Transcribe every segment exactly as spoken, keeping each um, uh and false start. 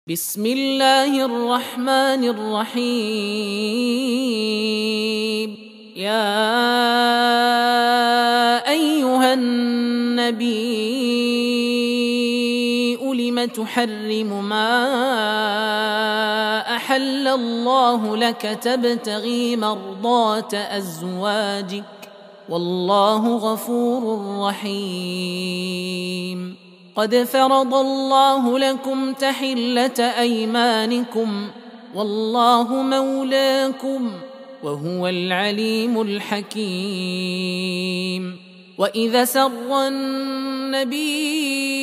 بسم الله الرحمن الرحيم. يا أيها النبي لم تحرم ما أحل الله لك تبتغي مرضات أزواجك والله غفور رحيم. قد فرض الله لكم تحلة أيمانكم والله مولاكم وهو العليم الحكيم. وإذا سر النبي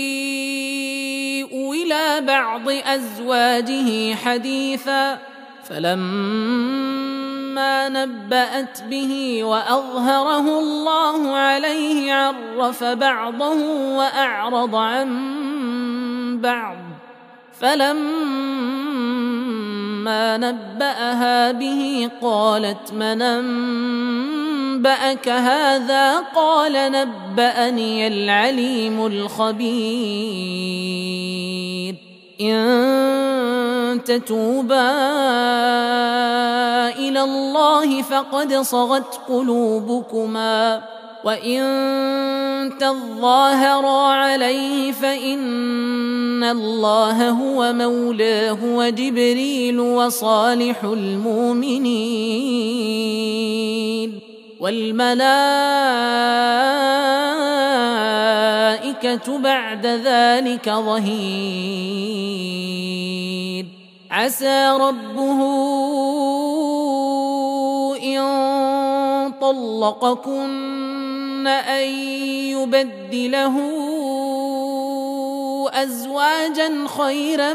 إلى بعض أزواجه حديثا فلما نبأت به وأظهره الله عليه عرف بعضه وأعرض عن بعض، فلما نبأها به قالت من أنبأك هذا؟ قال نبأني العليم الخبير. إن تتوبا إلى الله فقد صغت قلوبكما وإن تظاهرا عليه فإن الله هو مولاه وجبريل وصالح المؤمنين والملائكة بعد ذلك ظهير. عسى ربه إن طلقكن أن يبدله أزواجا خيرا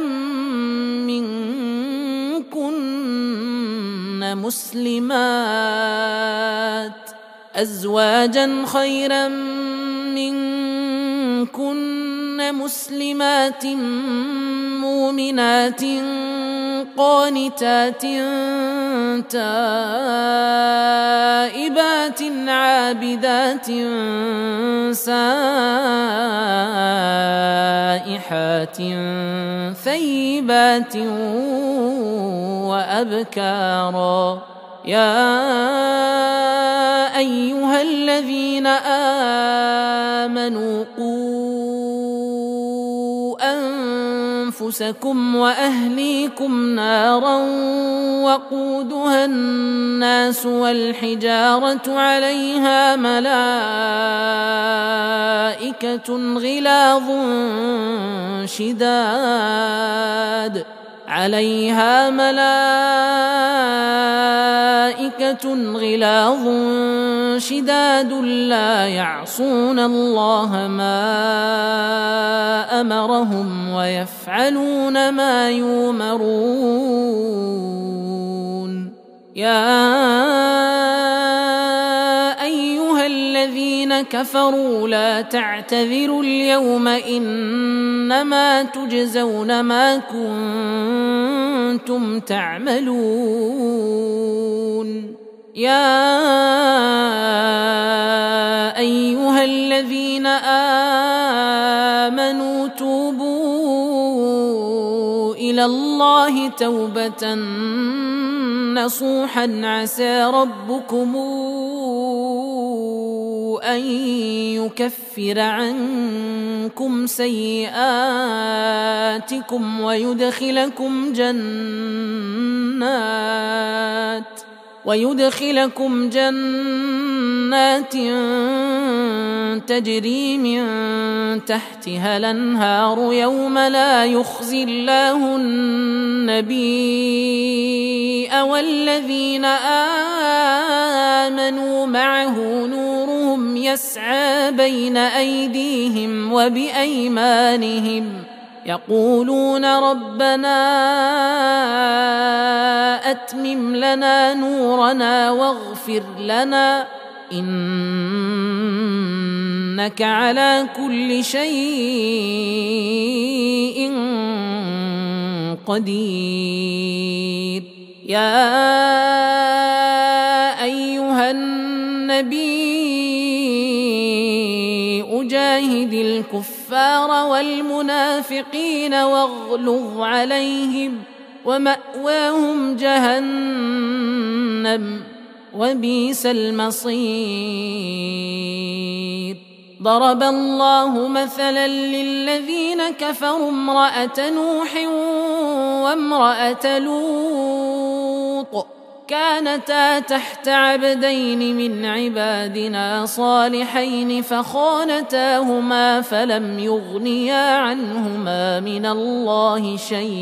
منكن مسلمات أزواجا خيرا منكن مسلمات مؤمنات قانتات تائبات عابدات سائحات ثيبات وأبكارا. يا أيها الذين آمنوا قوا أنفسكم وأهليكم نارا وقودها الناس والحجارة عليها ملائكة غلاظ شداد عليها ملائكة غلاظ شداد لا يعصون الله ما أمرهم ويفعلون ما يؤمرون. يا أيها الذين كفروا لا تعتذروا اليوم إنما تجزون ما كنتم تعملون. يا أيها الذين آمنوا توبوا إلى الله توبة نصوحا عسى ربكم أن يكفر عنكم سيئاتكم ويدخلكم جنات ويدخلكم جنات تجري من تحتها الأنهار يوم لا يخزي الله النبي والذين آمنوا معه نورهم يسعى بين أيديهم وبأيمانهم يقولون ربنا أتمم لنا نورنا واغفر لنا إنك على كل شيء قدير. يا أيها النبي أجاهد الكفار الكفار والمنافقين واغلظ عليهم ومأواهم جهنم وبئس المصير. ضرب الله مثلا للذين كفروا امرأة نوح وامرأة لوط كانتا تحت عبدين من عبادنا صالحين فخانتاهما فلم يغنيا عنهما من الله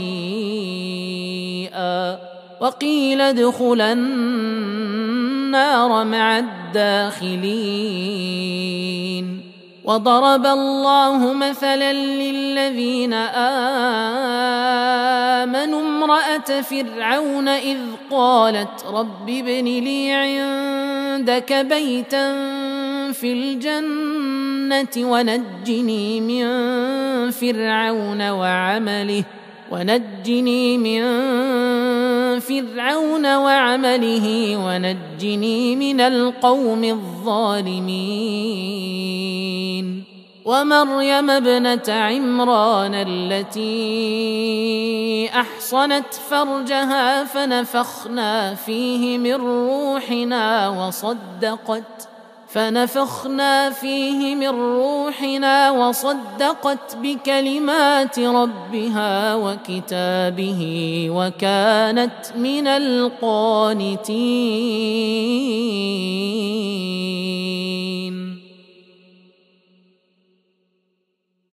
شيئا وقيل ادخلا النار مع الداخلين. وضرب الله مثلا للذين آمنوا امرأة فرعون إذ قالت رب ابن لي عندك بيتا في الجنة ونجني من فرعون وعمله ونجني من فرعون وعمله ونجني من القوم الظالمين. ومريم ابنة عمران التي أحصنت فرجها فنفخنا فيه من روحنا وصدقت فنفخنا فيه من روحنا وصدقت بكلمات ربها وكتابه وكانت من القانتين.